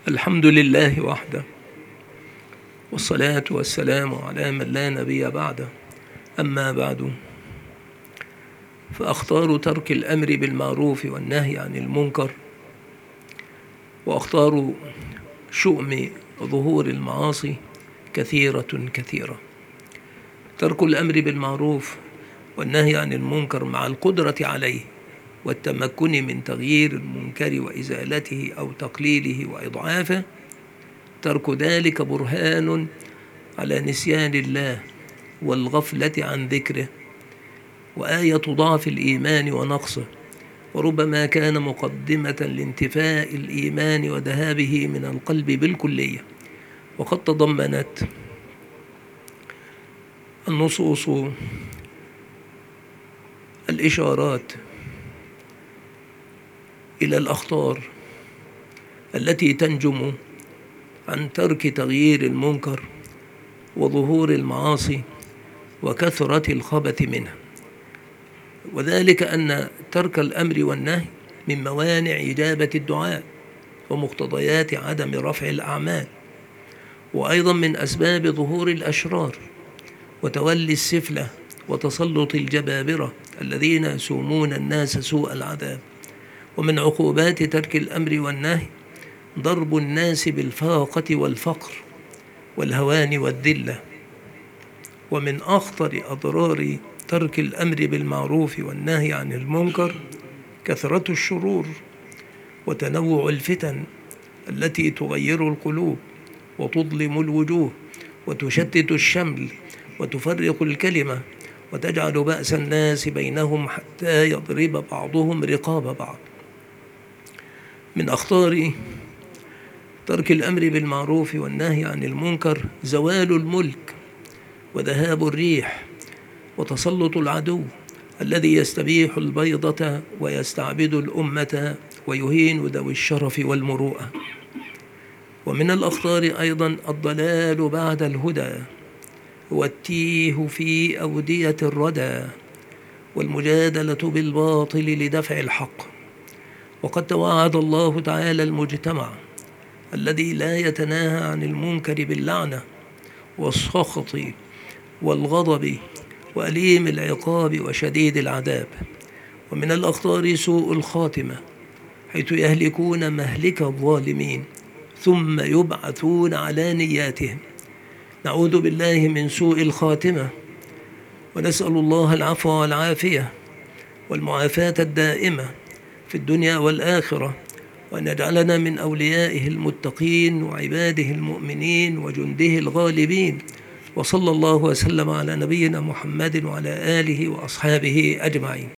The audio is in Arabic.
الحمد لله وحده، والصلاة والسلام على من لا نبي بعده. أما بعد، فأخطار ترك الأمر بالمعروف والنهي عن المنكر، وأخطار شؤم ظهور المعاصي كثيرة كثيرة. ترك الأمر بالمعروف والنهي عن المنكر مع القدرة عليه والتمكن من تغيير المنكر وإزالته أو تقليله وإضعافه، ترك ذلك برهان على نسيان الله والغفلة عن ذكره، وآية ضعف الإيمان ونقصه، وربما كان مقدمة لانتفاء الإيمان وذهابه من القلب بالكلية. وقد تضمنت النصوص الإشارات إلى الأخطار التي تنجم عن ترك تغيير المنكر وظهور المعاصي وكثرة الخبث منها، وذلك أن ترك الأمر والنهي من موانع إجابة الدعاء ومقتضيات عدم رفع الأعمال، وأيضا من أسباب ظهور الأشرار وتولي السفلة وتسلط الجبابرة الذين يسومون الناس سوء العذاب. ومن عقوبات ترك الأمر والنهي ضرب الناس بالفاقة والفقر والهوان والذلة. ومن أخطر أضرار ترك الأمر بالمعروف والنهي عن المنكر كثرة الشرور وتنوع الفتن التي تغير القلوب وتظلم الوجوه وتشتت الشمل وتفرق الكلمة وتجعل بأس الناس بينهم حتى يضرب بعضهم رقاب بعض. من أخطار ترك الأمر بالمعروف والنهي عن المنكر زوال الملك وذهاب الريح وتسلط العدو الذي يستبيح البيضة ويستعبد الأمة ويهين ذوي الشرف والمروءة. ومن الأخطار أيضا الضلال بعد الهدى والتيه في أودية الردى والمجادلة بالباطل لدفع الحق. وقد توعد الله تعالى المجتمع الذي لا يتناهى عن المنكر باللعنة والسخط والغضب وأليم العقاب وشديد العذاب. ومن الأخطار سوء الخاتمة، حيث يهلكون مهلك الظالمين ثم يبعثون على نياتهم. نعوذ بالله من سوء الخاتمة، ونسأل الله العفو والعافية والمعافاة الدائمة في الدنيا والآخرة، وأن يجعلنا من أوليائه المتقين وعباده المؤمنين وجنده الغالبين. وصلى الله وسلم على نبينا محمد وعلى آله وأصحابه أجمعين.